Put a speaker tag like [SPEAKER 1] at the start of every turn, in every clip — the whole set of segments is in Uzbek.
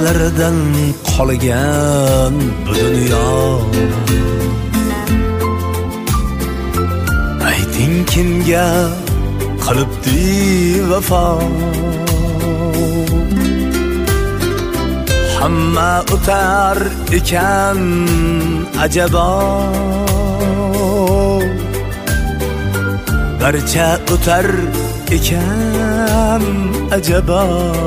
[SPEAKER 1] sozlaridan qolgan bu dunyo. Ayting kimga qilibdi vafo? Hamma o'tar ekan ajabo, barcha o'tar ekan ajabo.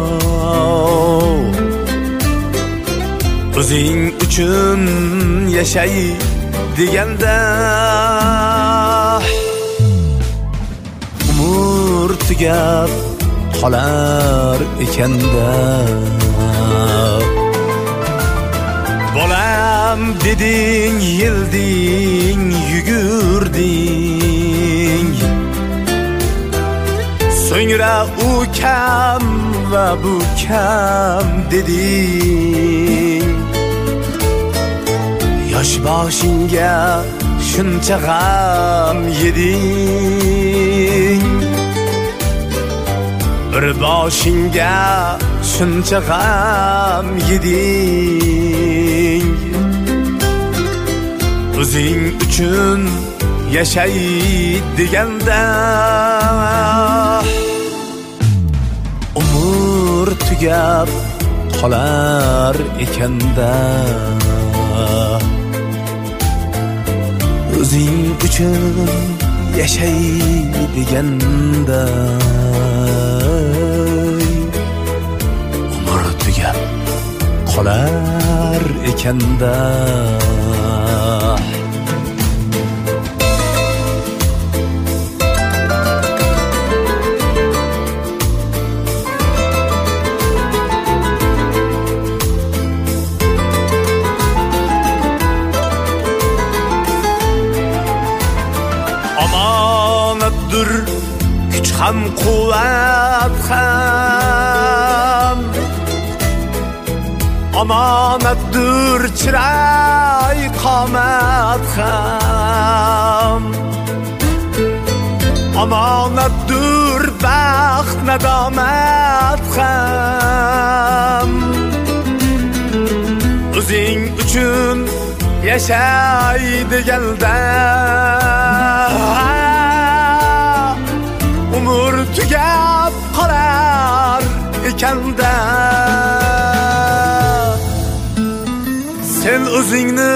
[SPEAKER 1] O'zing uchun yashay deganda umr tugab qolar ekanda. Bolam deding, yilding, yugurding, so'ngra u kam va bu kam deding. Yosh boshingga shuncha g'am yeding, bir boshingga shuncha g'am yeding. O'zing uchun yashay deganda umr tugab qolar ekanda. O'zing uchun yashay deganda umr tugab qolar ekanda. Omonatdir kuch ham quvvat ham, omonatdir chiroy qomat ham, omonatdir baxt nadomat ham. O'zing uchun yashay deganda umr tugab qolar ekanda. Sen o'zingni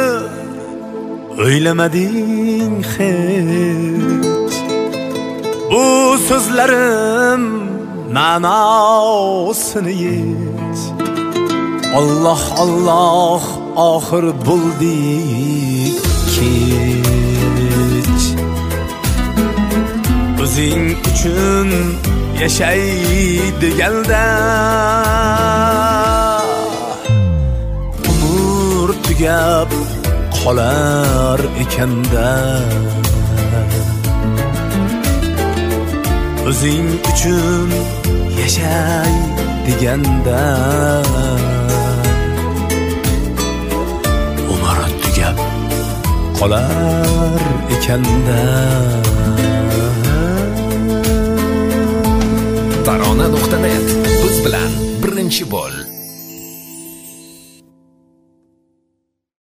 [SPEAKER 1] o'ylamading hech, bu so'zlarim ma'nosini yech. Allah Allah oxir bo'ldi kech. O'zing uchun yashay deganda umr tugab qolar ekanda. O'zing uchun yashay deganda umr tugab qolar ekanda.
[SPEAKER 2] Tarona.net biz bilan birinchi bo'l.